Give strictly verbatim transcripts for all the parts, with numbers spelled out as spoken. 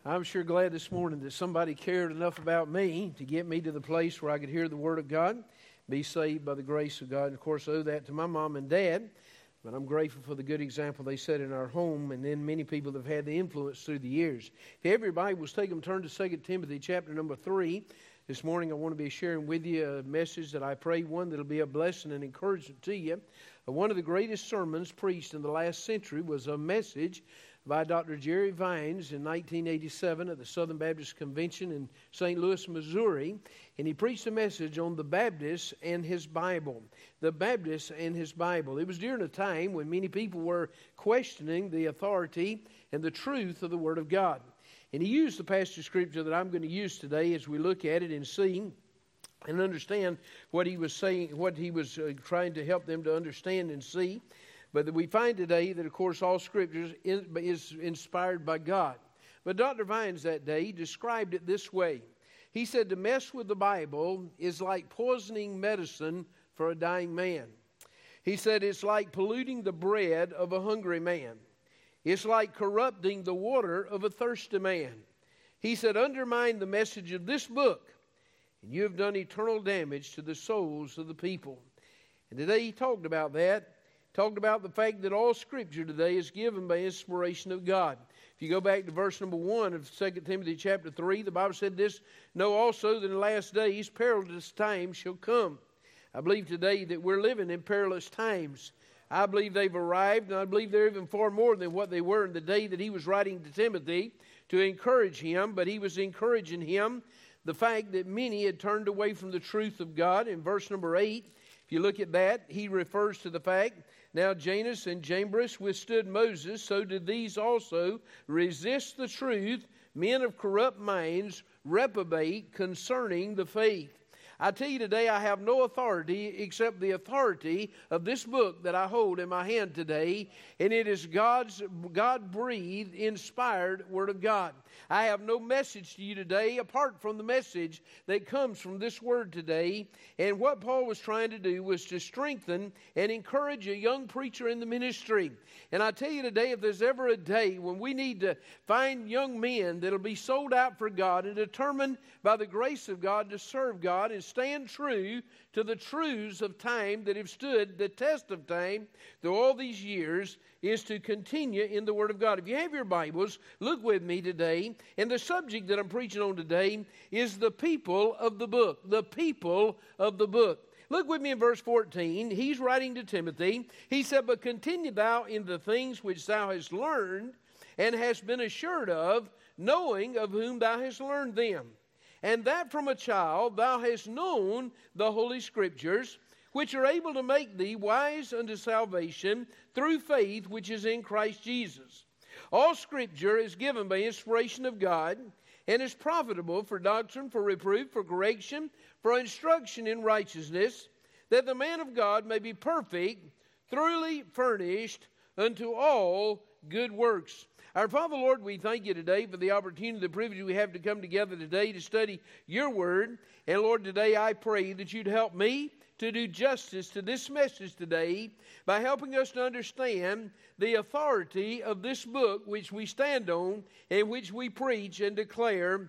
I'm sure glad this morning that somebody cared enough about me to get me to the place where I could hear the Word of God, be saved by the grace of God. And, of course, I owe that to my mom and dad. But I'm grateful for the good example they set in our home, and then many people have had the influence through the years. If you have your Bibles, take them, turn to Second Timothy chapter number three. This morning I want to be sharing with you a message that I pray, one, that will be a blessing and encouragement to you. One of the greatest sermons preached in the last century was a message by Doctor Jerry Vines in nineteen eighty-seven at the Southern Baptist Convention in Saint Louis, Missouri. And he preached a message on the Baptist and his Bible. The Baptist and his Bible. It was during a time when many people were questioning the authority and the truth of the Word of God. And he used the passage of Scripture that I'm going to use today as we look at it and see and understand what he was saying, what he was uh, trying to help them to understand and see. But we find today that, of course, all Scripture is, is inspired by God. But Doctor Vines that day described it this way. He said, to mess with the Bible is like poisoning medicine for a dying man. He said, it's like polluting the bread of a hungry man. It's like corrupting the water of a thirsty man. He said, undermine the message of this book, and you have done eternal damage to the souls of the people. And today he talked about that. Talked about the fact that all Scripture today is given by inspiration of God. If you go back to verse number one of Second Timothy chapter three, the Bible said this, know also that in the last days perilous times shall come. I believe today that we're living in perilous times. I believe they've arrived, and I believe they're even far more than what they were in the day that he was writing to Timothy to encourage him. But he was encouraging him the fact that many had turned away from the truth of God. In verse number eight, if you look at that, he refers to the fact, now Jannes and Jambres withstood Moses, so did these also resist the truth. Men of corrupt minds reprobate concerning the faith. I tell you today, I have no authority except the authority of this book that I hold in my hand today, and it is God's God-breathed, inspired Word of God. I have no message to you today apart from the message that comes from this Word today. And what Paul was trying to do was to strengthen and encourage a young preacher in the ministry. And I tell you today, if there's ever a day when we need to find young men that will be sold out for God and determined by the grace of God to serve God and stand true to the truths of time that have stood the test of time through all these years, is to continue in the Word of God. If you have your Bibles, look with me today. And the subject that I'm preaching on today is the people of the book. The people of the book. Look with me in verse fourteen. He's writing to Timothy. He said, but continue thou in the things which thou hast learned and hast been assured of, knowing of whom thou hast learned them. And that from a child thou hast known the Holy Scriptures, which are able to make thee wise unto salvation through faith which is in Christ Jesus. All Scripture is given by inspiration of God, and is profitable for doctrine, for reproof, for correction, for instruction in righteousness, that the man of God may be perfect, thoroughly furnished unto all good works. Our Father, Lord, we thank you today for the opportunity, the privilege we have to come together today to study your word. And Lord, today I pray that you'd help me to do justice to this message today by helping us to understand the authority of this book which we stand on and which we preach and declare.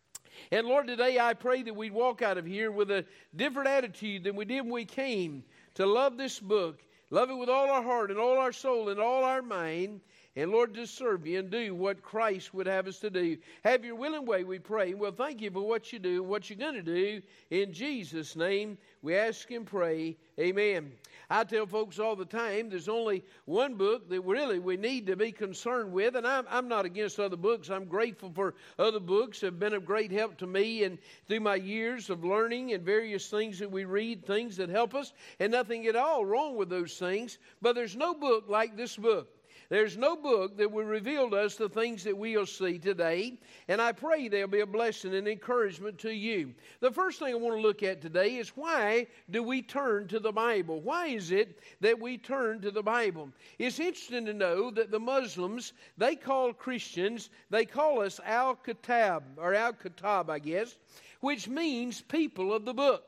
And Lord, today I pray that we'd walk out of here with a different attitude than we did when we came, to love this book, love it with all our heart and all our soul and all our mind. And Lord, to serve you and do what Christ would have us to do. Have your will and way, we pray. Well, thank you for what you do and what you're going to do. In Jesus' name, we ask and pray. Amen. I tell folks all the time, there's only one book that really we need to be concerned with. And I'm, I'm not against other books. I'm grateful for other books that have been of great help to me. And through my years of learning and various things that we read, things that help us. And nothing at all wrong with those things. But there's no book like this book. There's no book that will reveal to us the things that we'll see today, and I pray there'll be a blessing and encouragement to you. The first thing I want to look at today is, why do we turn to the Bible? Why is it that we turn to the Bible? It's interesting to know that the Muslims, they call Christians, they call us Al-Kitab, or Al-Kitab, I guess, which means people of the book.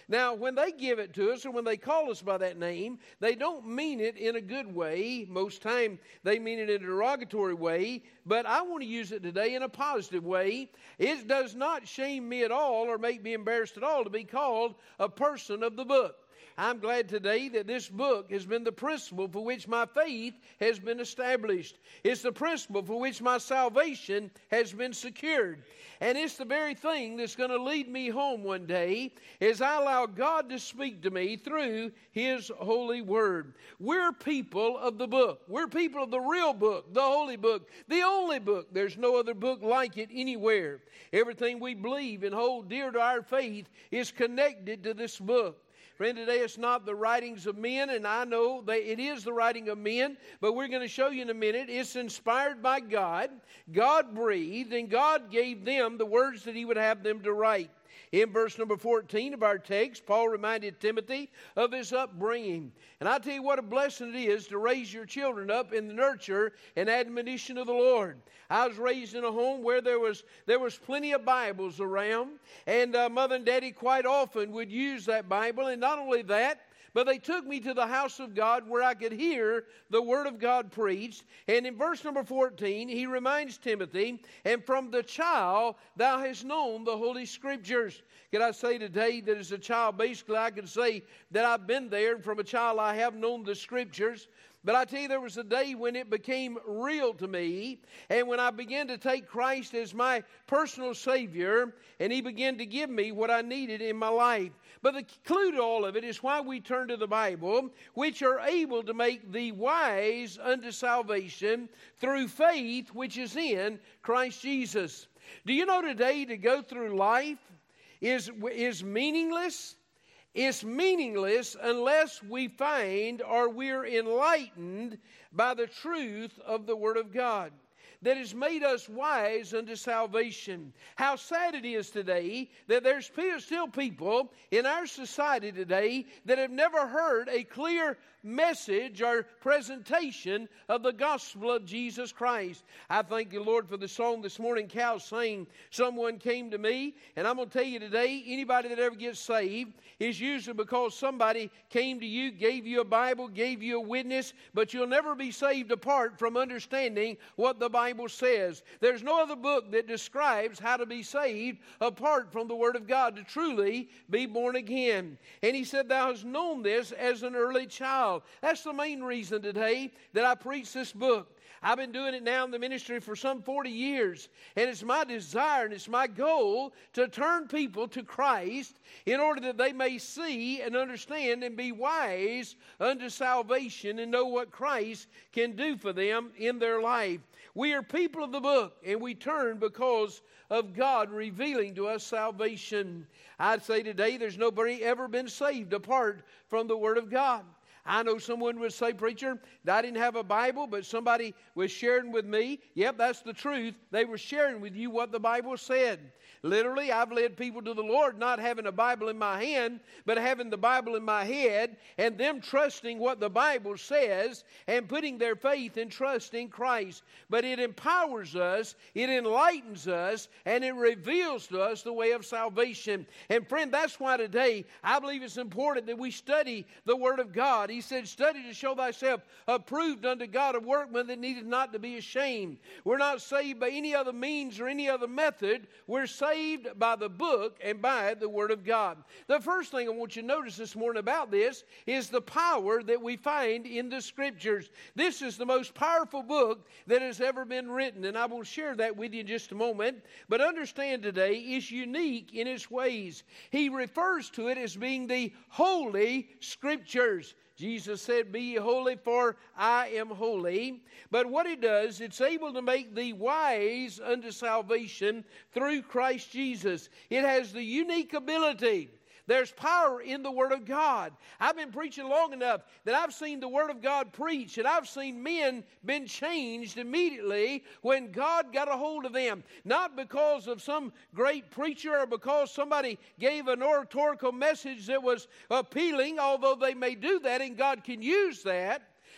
Now, when they give it to us or when they call us by that name, they don't mean it in a good way. Most time they mean it in a derogatory way, but I want to use it today in a positive way. It does not shame me at all or make me embarrassed at all to be called a person of the book. I'm glad today that this book has been the principle for which my faith has been established. It's the principle for which my salvation has been secured. And it's the very thing that's going to lead me home one day as I allow God to speak to me through His holy word. We're people of the book. We're people of the real book, the holy book, the only book. There's no other book like it anywhere. Everything we believe and hold dear to our faith is connected to this book. Friend, today it's not the writings of men, and I know that it is the writing of men, but we're going to show you in a minute. It's inspired by God. God breathed, and God gave them the words that He would have them to write. In verse number fourteen of our text, Paul reminded Timothy of his upbringing. And I tell you what a blessing it is to raise your children up in the nurture and admonition of the Lord. I was raised in a home where there was there was plenty of Bibles around. And uh, Mother and Daddy quite often would use that Bible. And not only that, but they took me to the house of God where I could hear the Word of God preached. And in verse number fourteen, he reminds Timothy, and from the child thou hast known the Holy Scriptures. Can I say today that as a child, basically I can say that I've been there, and from a child I have known the Scriptures. But I tell you, there was a day when it became real to me, and when I began to take Christ as my personal Savior, and He began to give me what I needed in my life. But the clue to all of it is why we turn to the Bible, which are able to make thee wise unto salvation through faith which is in Christ Jesus. Do you know today to go through life is, is meaningless? It's meaningless unless we find or we're enlightened by the truth of the Word of God that has made us wise unto salvation. How sad it is today that there's still people in our society today that have never heard a clear message or presentation of the gospel of Jesus Christ. I thank you, Lord, for the song this morning Cal sang, Someone Came to Me. And I'm going to tell you today, anybody that ever gets saved is usually because somebody came to you, gave you a Bible, gave you a witness, but you'll never be saved apart from understanding what the Bible says. There's no other book that describes how to be saved apart from the Word of God, to truly be born again. And he said, thou hast known this as an early child. That's the main reason today that I preach this book. I've been doing it now in the ministry for some forty years, and it's my desire and it's my goal to turn people to Christ in order that they may see and understand and be wise unto salvation and know what Christ can do for them in their life. We are people of the book, and we turn because of God revealing to us salvation. I'd say today there's nobody ever been saved apart from the Word of God. I know someone would say, preacher, I didn't have a Bible, but somebody was sharing with me. Yep, that's the truth. They were sharing with you what the Bible said. Literally, I've led people to the Lord not having a Bible in my hand, but having the Bible in my head, and them trusting what the Bible says and putting their faith and trust in Christ. But it empowers us, it enlightens us, and it reveals to us the way of salvation. And friend, that's why today I believe it's important that we study the Word of God. He said, study to show thyself approved unto God, a workman that needeth not to be ashamed. We're not saved by any other means or any other method. We're saved saved by the book and by the Word of God. The first thing I want you to notice this morning about this is the power that we find in the Scriptures. This is the most powerful book that has ever been written, and I will share that with you in just a moment. But understand today, it's unique in its ways. He refers to it as being the Holy Scriptures. Jesus said, be ye holy, for I am holy. But what it does, it's able to make thee wise unto salvation through Christ Jesus. It has the unique ability. There's power in the Word of God. I've been preaching long enough that I've seen the Word of God preached, and I've seen men been changed immediately when God got a hold of them. Not because of some great preacher or because somebody gave an oratorical message that was appealing, although they may do that and God can use that.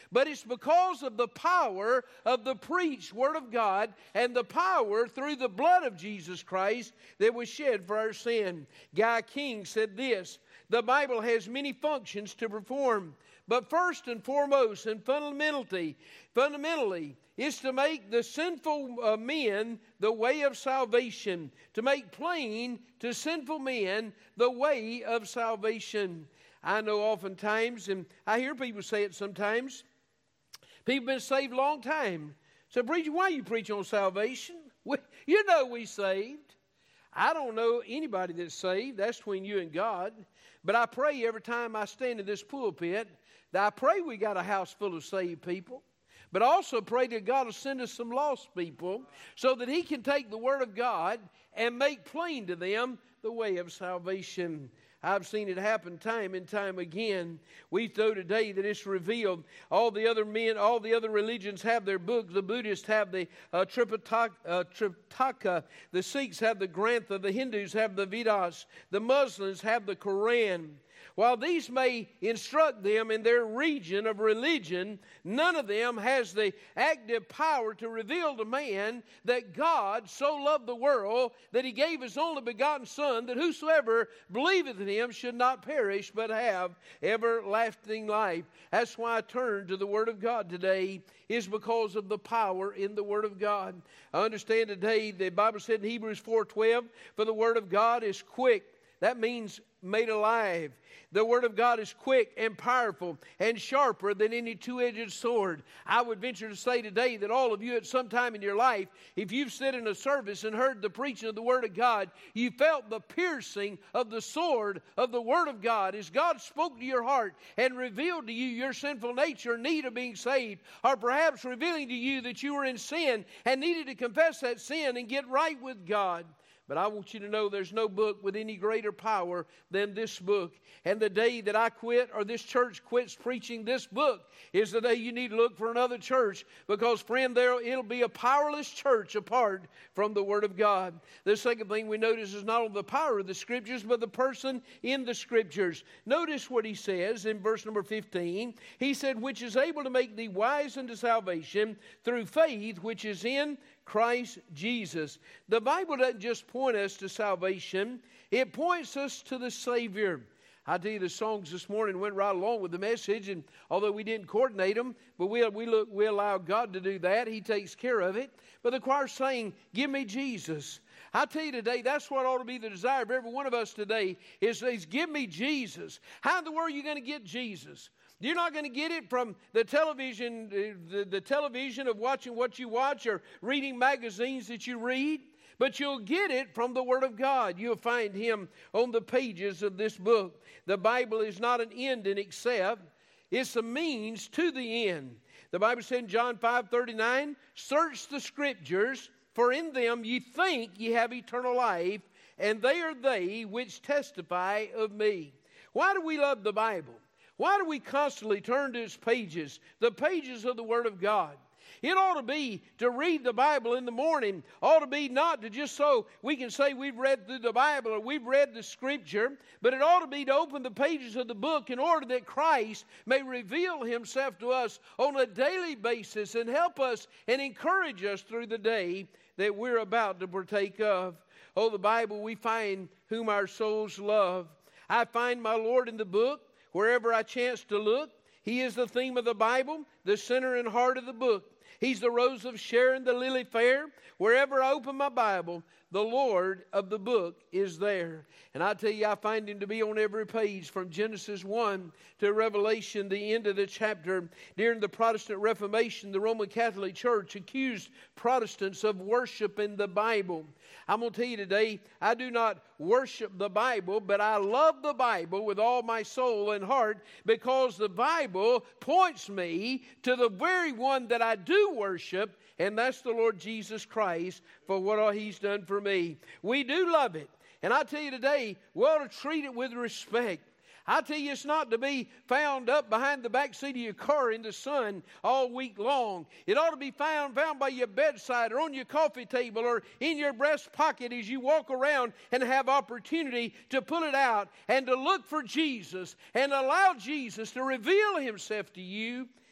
But it's because of the power of the preached Word of God and the power through the blood of Jesus Christ that was shed for our sin. Guy King said this, the Bible has many functions to perform, but first and foremost and fundamentally, fundamentally is to make the sinful uh, men the way of salvation, to make plain to sinful men the way of salvation. I know oftentimes, and I hear people say it sometimes, people been saved a long time. So, preacher, why you preach on salvation? We, you know we saved. I don't know anybody that's saved. That's between you and God. But I pray every time I stand in this pulpit that I pray we got a house full of saved people. But I also pray that God will send us some lost people so that He can take the Word of God and make plain to them the way of salvation. I've seen it happen time and time again. We know today that it's revealed. All the other men, all the other religions have their books. The Buddhists have the uh, Tripitaka, uh, Tripitaka. The Sikhs have the Grantha. The Hindus have the Vedas. The Muslims have the Quran. While these may instruct them in their region of religion, none of them has the active power to reveal to man that God so loved the world that He gave His only begotten Son, that whosoever believeth in Him should not perish but have everlasting life. That's why I turn to the Word of God today, is because of the power in the Word of God. I understand today, the Bible said in Hebrews four twelve, for the Word of God is quick. That means made alive. The Word of God is quick and powerful and sharper than any two-edged sword. I would venture to say today that all of you at some time in your life, if you've sat in a service and heard the preaching of the Word of God, you felt the piercing of the sword of the Word of God as God spoke to your heart and revealed to you your sinful nature in need of being saved, or perhaps revealing to you that you were in sin and needed to confess that sin and get right with God. But I want you to know there's no book with any greater power than this book. And the day that I quit or this church quits preaching this book is the day you need to look for another church. Because, friend, there it'll be a powerless church apart from the Word of God. The second thing we notice is not only the power of the Scriptures, but the person in the Scriptures. Notice what he says in verse number fifteen. He said, which is able to make thee wise unto salvation through faith which is in Christ Jesus. The Bible doesn't just point us to salvation, it points us to the Savior. I tell you, the songs this morning went right along with the message, and although we didn't coordinate them, but we we look we allow God to do that. He takes care of it. But the choir's saying, "Give me Jesus." I tell you today, that's what ought to be the desire of every one of us today. Is, is give me Jesus. How in the world are you going to get Jesus? You're not going to get it from the television, the, the television of watching what you watch or reading magazines that you read. But you'll get it from the Word of God. You'll find Him on the pages of this book. The Bible is not an end in itself. It's a means to the end. The Bible said in John five thirty-nine, search the Scriptures, for in them ye think ye have eternal life, and they are they which testify of me. Why do we love the Bible? Why do we constantly turn to its pages, the pages of the Word of God? It ought to be to read the Bible in the morning, ought to be not to just so we can say we've read through the Bible or we've read the Scripture, but it ought to be to open the pages of the book in order that Christ may reveal Himself to us on a daily basis and help us and encourage us through the day that we're about to partake of. Oh, the Bible, we find whom our souls love. I find my Lord in the book. Wherever I chance to look, He is the theme of the Bible, the center and heart of the book. He's the rose of Sharon, the lily fair. Wherever I open my Bible, the Lord of the book is there. And I tell you, I find Him to be on every page from Genesis one to Revelation, the end of the chapter. During the Protestant Reformation, the Roman Catholic Church accused Protestants of worshiping the Bible. I'm going to tell you today, I do not worship the Bible, but I love the Bible with all my soul and heart, because the Bible points me to the very one that I do worship, and that's the Lord Jesus Christ, for what all He's done for me. We do love it. And I tell you today, we ought to treat it with respect. I tell you, it's not to be found up behind the back seat of your car in the sun all week long. It ought to be found, found by your bedside or on your coffee table or in your breast pocket as you walk around and have opportunity to pull it out and to look for Jesus and allow Jesus to reveal Himself to you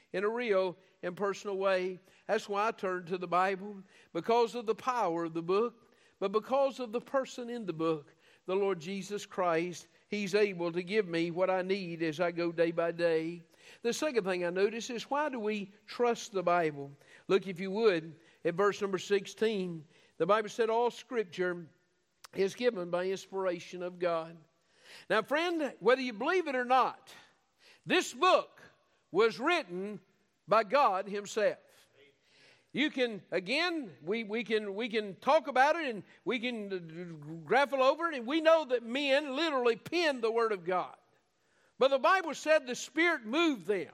in a real and personal way. That's why I turn to the Bible, because of the power of the book, but because of the person in the book, the Lord Jesus Christ. He's able to give me what I need as I go day by day. The second thing I notice is, why do we trust the Bible? Look, if you would, at verse number sixteen. The Bible said all Scripture is given by inspiration of God. Now, friend, whether you believe it or not, this book was written by God Himself. You can, again, we, we can we can talk about it and we can graffle over it, and we know that men literally penned the Word of God. But the Bible said the Spirit moved them.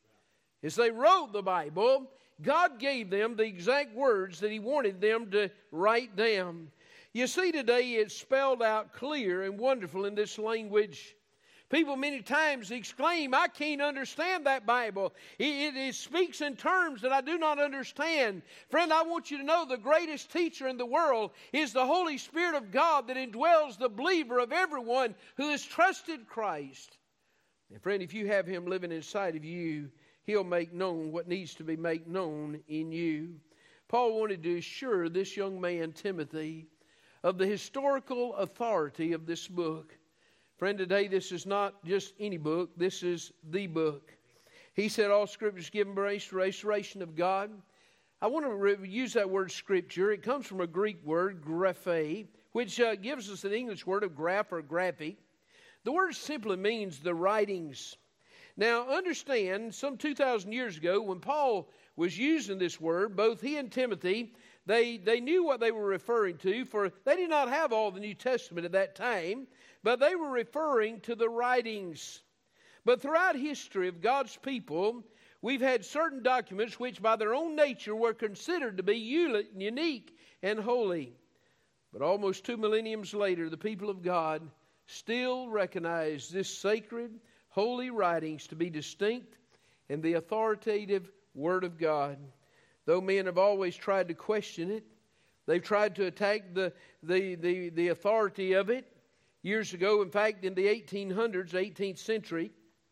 As they wrote the Bible, God gave them the exact words that He wanted them to write down. You see, today it's spelled out clear and wonderful in this language. People many times exclaim, I can't understand that Bible. It, it, it speaks in terms that I do not understand. Friend, I want you to know the greatest teacher in the world is the Holy Spirit of God that indwells the believer of everyone who has trusted Christ. And friend, if you have Him living inside of you, He'll make known what needs to be made known in you. Paul wanted to assure this young man, Timothy, of the historical authority of this book. Friend, today this is not just any book. This is the book. He said all Scripture is given by inspiration of God. I want to re- use that word Scripture. It comes from a Greek word, graphe, which uh, gives us an English word of graph or graphic. The word simply means the writings. Now, understand, some two thousand years ago, when Paul was using this word, both he and Timothy, they, they knew what they were referring to, for they did not have all the New Testament at that time, but they were referring to the writings. But throughout history of God's people, we've had certain documents which by their own nature were considered to be unique and holy. But almost two millenniums later, the people of God still recognize this sacred, holy writings to be distinct and the authoritative Word of God. Though men have always tried to question it, they've tried to attack the, the, the, the authority of it. Years ago, in fact, in the eighteen hundreds, eighteenth century,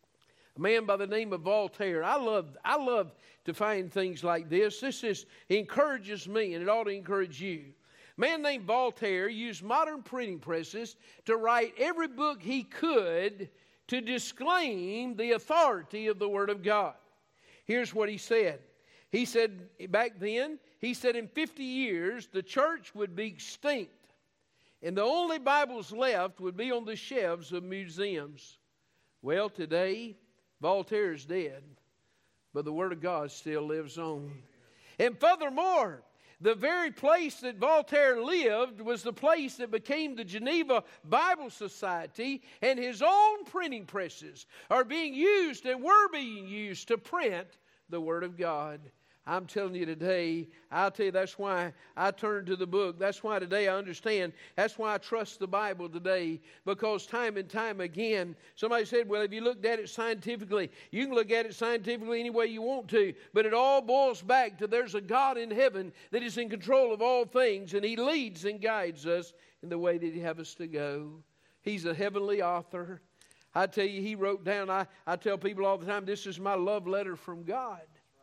a man by the name of Voltaire. I love, I love to find things like this. This is, encourages me, and it ought to encourage you. A man named Voltaire used modern printing presses to write every book he could to disclaim the authority of the Word of God. Here's what he said. He said back then, he said in fifty years, the church would be extinct, and the only Bibles left would be on the shelves of museums. Well, today, Voltaire is dead, but the Word of God still lives on. And furthermore, the very place that Voltaire lived was the place that became the Geneva Bible Society, and his own printing presses are being used and were being used to print the Word of God. I'm telling you today, I'll tell you that's why I turn to the book. That's why today I understand. That's why I trust the Bible today. Because time and time again, somebody said, well, if you looked at it scientifically, you can look at it scientifically any way you want to. But it all boils back to there's a God in heaven that is in control of all things. And He leads and guides us in the way that He has us to go. He's a heavenly author. I tell you, He wrote down, I, I tell people all the time, this is my love letter from God.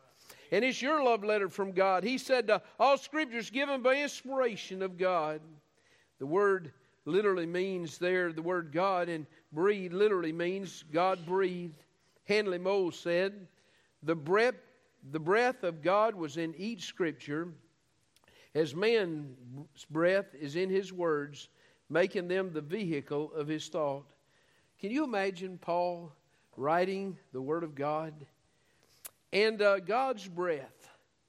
And it's your love letter from God. He said, uh, all Scripture is given by inspiration of God. The word literally means there, the word God, and breathe literally means God breathed. Handley Moles said, the breath, the breath of God was in each Scripture, as man's breath is in His words, making them the vehicle of His thought. Can you imagine Paul writing the Word of God? And uh, God's breath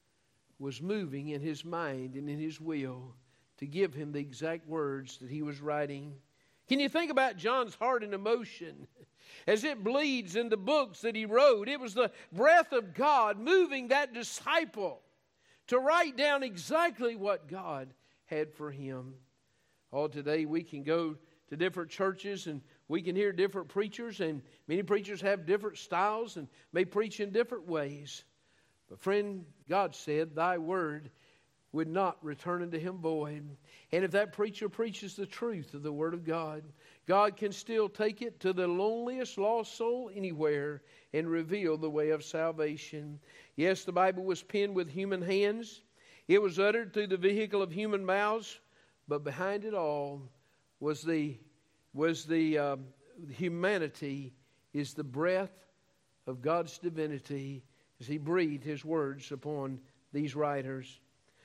was moving in his mind and in his will to give him the exact words that he was writing. Can you think about John's heart and emotion as it bleeds in the books that he wrote? It was the breath of God moving that disciple to write down exactly what God had for him. Oh, today we can go to different churches and we can hear different preachers, and many preachers have different styles and may preach in different ways. But friend, God said, thy word would not return unto him void. And if that preacher preaches the truth of the Word of God, God can still take it to the loneliest lost soul anywhere and reveal the way of salvation. Yes, the Bible was penned with human hands. It was uttered through the vehicle of human mouths. But behind it all was the, was the uh, humanity, is the breath of God's divinity as He breathed His words upon these writers.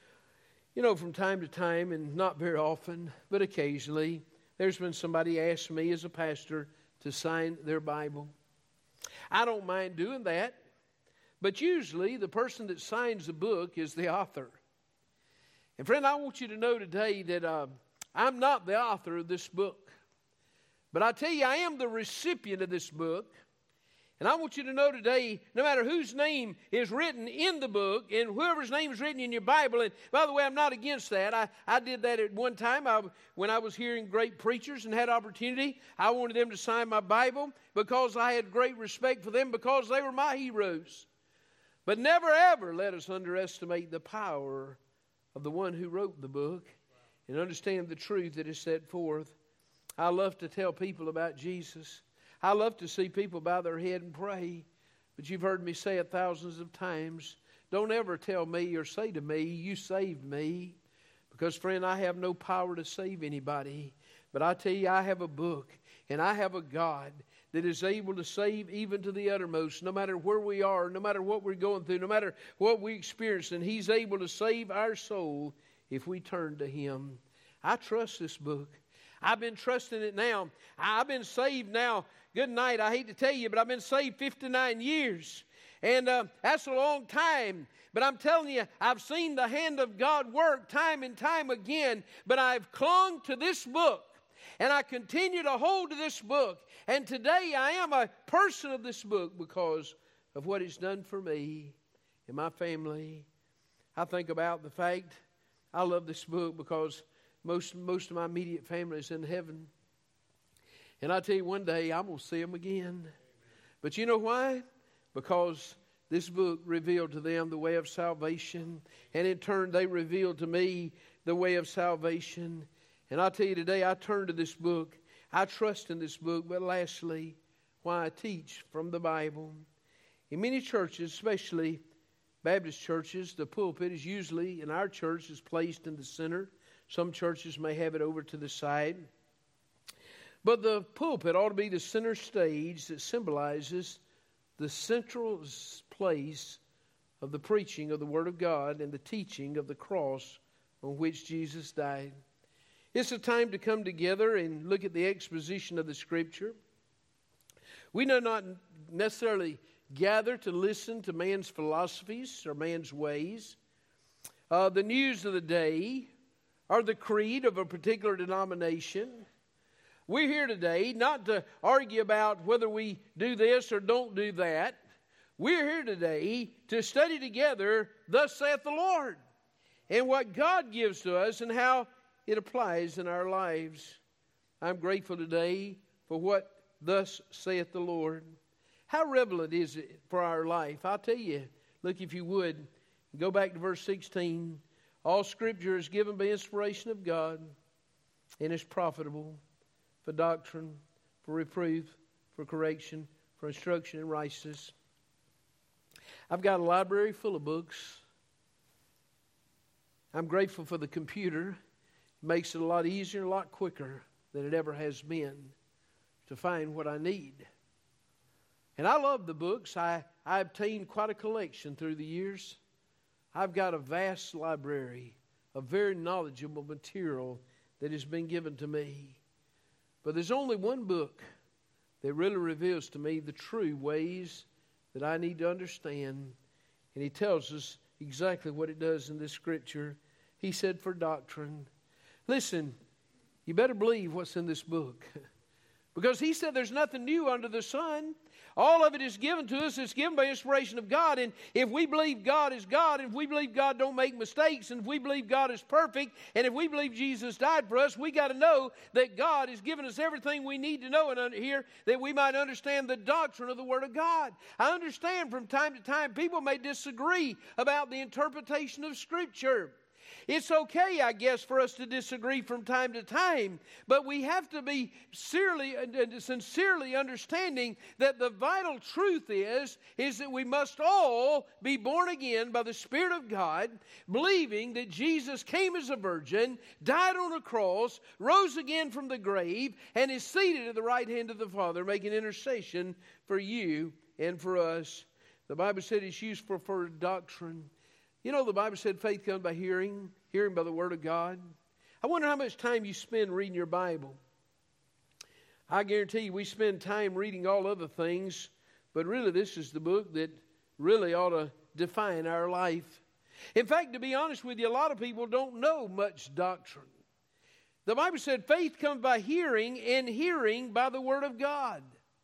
You know, from time to time, and not very often, but occasionally, there's been somebody ask me as a pastor to sign their Bible. I don't mind doing that, but usually the person that signs the book is the author. And friend, I want you to know today that uh, I'm not the author of this book. But I tell you, I am the recipient of this book. And I want you to know today, no matter whose name is written in the book, and whoever's name is written in your Bible, and by the way, I'm not against that. I, I did that at one time I, when I was hearing great preachers and had opportunity. I wanted them to sign my Bible because I had great respect for them because they were my heroes. But never ever let us underestimate the power of the one who wrote the book and understand the truth that is set forth. I love to tell people about Jesus. I love to see people bow their head and pray. But you've heard me say it thousands of times. Don't ever tell me or say to me, you saved me. Because, friend, I have no power to save anybody. But I tell you, I have a book and I have a God that is able to save even to the uttermost, no matter where we are, no matter what we're going through, no matter what we experience. And He's able to save our soul if we turn to Him. I trust this book. I've been trusting it now. I've been saved now. Good night. I hate to tell you, but I've been saved fifty-nine years. And uh, that's a long time. But I'm telling you, I've seen the hand of God work time and time again. But I've clung to this book. And I continue to hold to this book. And today I am a person of this book because of what it's done for me and my family. I think about the fact I love this book because most, most of my immediate family is in heaven. And I tell you, one day I'm going to see them again. But you know why? Because this book revealed to them the way of salvation. And in turn, they revealed to me the way of salvation. And I tell you today, I turn to this book. I trust in this book. But lastly, why I teach from the Bible. In many churches, especially Baptist churches, the pulpit is usually, in our church, is placed in the center. Some churches may have it over to the side. But the pulpit ought to be the center stage that symbolizes the central place of the preaching of the Word of God and the teaching of the cross on which Jesus died. It's a time to come together and look at the exposition of the Scripture. We do not necessarily gather to listen to man's philosophies or man's ways. Uh, the news of the day or the creed of a particular denomination. We're here today not to argue about whether we do this or don't do that. We're here today to study together, thus saith the Lord, and what God gives to us and how it applies in our lives. I'm grateful today for what thus saith the Lord. How relevant is it for our life? I'll tell you, look, if you would, go back to verse sixteen. All Scripture is given by inspiration of God and is profitable for doctrine, for reproof, for correction, for instruction in righteousness. I've got a library full of books. I'm grateful for the computer. It makes it a lot easier, a lot quicker than it ever has been to find what I need. And I love the books. I, I obtained quite a collection through the years. I've got a vast library of very knowledgeable material that has been given to me. But there's only one book that really reveals to me the true ways that I need to understand. And he tells us exactly what it does in this Scripture. He said for doctrine. Listen, you better believe what's in this book. Because he said there's nothing new under the sun. All of it is given to us. It's given by inspiration of God. And if we believe God is God, and if we believe God don't make mistakes, and if we believe God is perfect, and if we believe Jesus died for us, we got to know that God has given us everything we need to know and here that we might understand the doctrine of the Word of God. I understand from time to time people may disagree about the interpretation of Scripture. It's okay, I guess, for us to disagree from time to time, but we have to be sincerely, sincerely understanding that the vital truth is, is that we must all be born again by the Spirit of God, believing that Jesus came as a virgin, died on a cross, rose again from the grave, and is seated at the right hand of the Father, making intercession for you and for us. The Bible said it's used for, for doctrine. You know, the Bible said faith comes by hearing, hearing by the Word of God. I wonder how much time you spend reading your Bible. I guarantee you we spend time reading all other things, but really this is the book that really ought to define our life. In fact, to be honest with you, a lot of people don't know much doctrine. The Bible said faith comes by hearing, and hearing by the Word of God.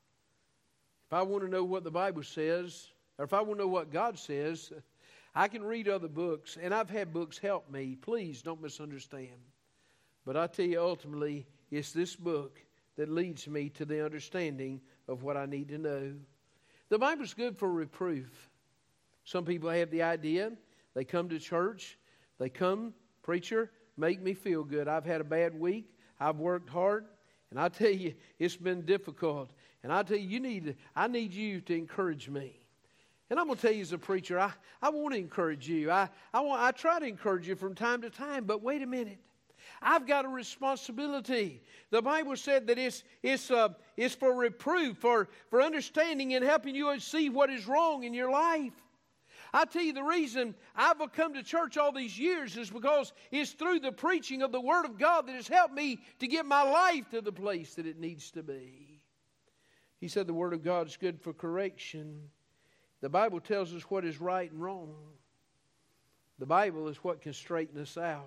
If I want to know what the Bible says, or if I want to know what God says, I can read other books, and I've had books help me. Please don't misunderstand. But I tell you, ultimately, it's this book that leads me to the understanding of what I need to know. The Bible's good for reproof. Some people have the idea, they come to church, they come, preacher, make me feel good. I've had a bad week, I've worked hard, and I tell you, it's been difficult. And I tell you, you need, I need you to encourage me. And I'm going to tell you as a preacher, I, I want to encourage you. I, I, want, I try to encourage you from time to time, but wait a minute. I've got a responsibility. The Bible said that it's, it's, uh, it's for reproof, for, for understanding and helping you see what is wrong in your life. I tell you, the reason I've come to church all these years is because it's through the preaching of the Word of God that has helped me to get my life to the place that it needs to be. He said the Word of God is good for correction. The Bible tells us what is right and wrong. The Bible is what can straighten us out.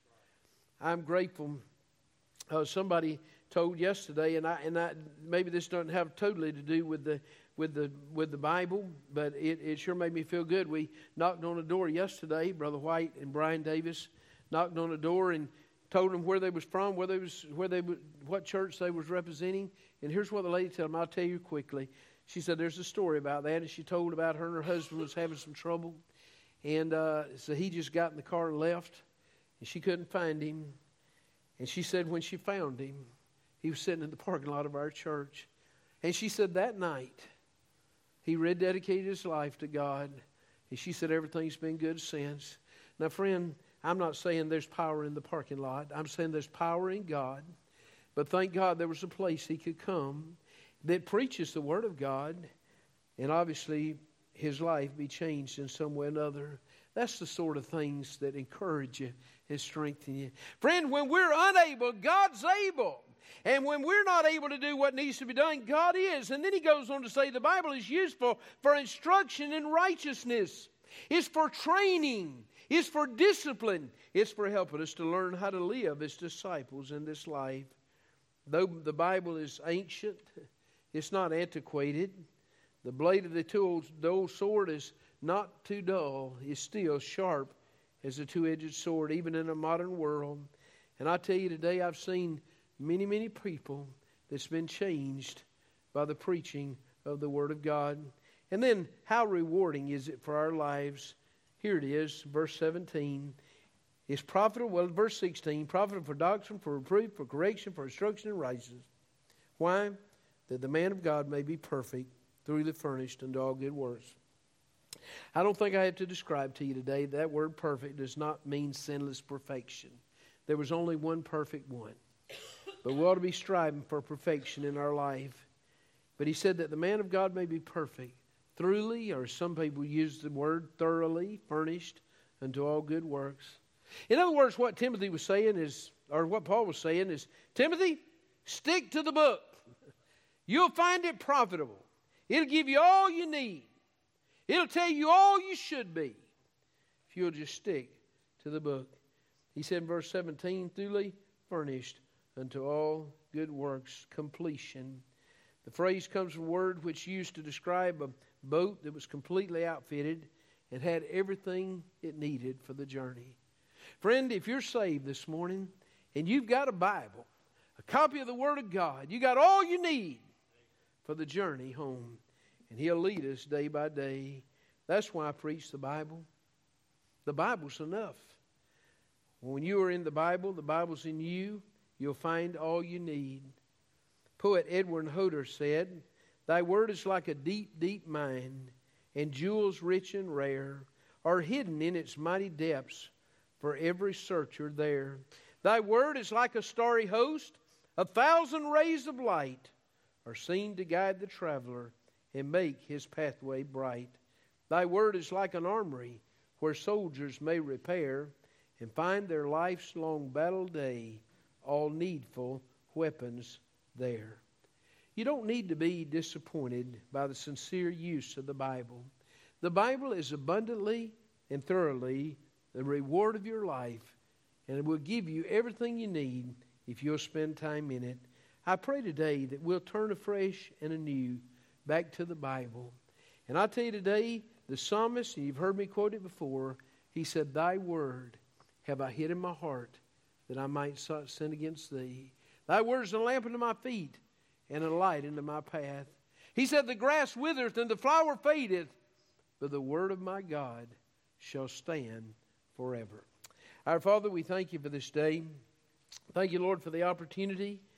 I'm grateful. Uh, somebody told yesterday, and I and I maybe this doesn't have totally to do with the with the with the Bible, but it, it sure made me feel good. We knocked on a door yesterday. Brother White and Brian Davis knocked on a door and told them where they was from, where they was, where they what church they was representing. And here's what the lady told them. I'll tell you quickly. She said there's a story about that, and she told about her and her husband was having some trouble. And uh, so he just got in the car and left, and she couldn't find him. And she said when she found him, he was sitting in the parking lot of our church. And she said that night, he rededicated his life to God. And she said everything's been good since. Now, friend, I'm not saying there's power in the parking lot. I'm saying there's power in God. But thank God there was a place he could come that preaches the Word of God, and obviously his life be changed in some way or another. That's the sort of things that encourage you and strengthen you. Friend, when we're unable, God's able. And when we're not able to do what needs to be done, God is. And then he goes on to say the Bible is useful for instruction in righteousness. It's for training. It's for discipline. It's for helping us to learn how to live as disciples in this life. Though the Bible is ancient, it's not antiquated. The blade of the, tool, the old sword is not too dull. It's still sharp as a two-edged sword, even in a modern world. And I tell you today, I've seen many, many people that's been changed by the preaching of the Word of God. And then, how rewarding is it for our lives? Here it is, verse seventeen. It's profitable, well, verse sixteen, profitable for doctrine, for reproof, for correction, for instruction in righteousness. Why? That the man of God may be perfect, thoroughly furnished unto all good works. I don't think I have to describe to you today that word perfect does not mean sinless perfection. There was only one perfect one. But we ought to be striving for perfection in our life. But he said that the man of God may be perfect, thoroughly, or some people use the word thoroughly, furnished unto all good works. In other words, what Timothy was saying is, or what Paul was saying is, Timothy, stick to the book. You'll find it profitable. It'll give you all you need. It'll tell you all you should be if you'll just stick to the book. He said in verse seventeen, thoroughly furnished unto all good works, completion. The phrase comes from a word which used to describe a boat that was completely outfitted and had everything it needed for the journey. Friend, if you're saved this morning and you've got a Bible, a copy of the Word of God, you got all you need for the journey home. And He'll lead us day by day. That's why I preach the Bible. The Bible's enough. When you are in the Bible, the Bible's in you, you'll find all you need. Poet Edwin Hodder said, "Thy word is like a deep, deep mine, and jewels rich and rare are hidden in its mighty depths for every searcher there. Thy word is like a starry host, a thousand rays of light are seen to guide the traveler and make his pathway bright. Thy word is like an armory where soldiers may repair and find their life's long battle day all needful weapons there." You don't need to be disappointed by the sincere use of the Bible. The Bible is abundantly and thoroughly the reward of your life, and it will give you everything you need if you'll spend time in it. I pray today that we'll turn afresh and anew back to the Bible. And I tell you today, the psalmist, and you've heard me quote it before, he said, "Thy word have I hid in my heart, that I might not sin against thee. Thy word is a lamp unto my feet, and a light into my path." He said, "The grass withereth and the flower fadeth, but the word of my God shall stand forever." Our Father, we thank you for this day. Thank you, Lord, for the opportunity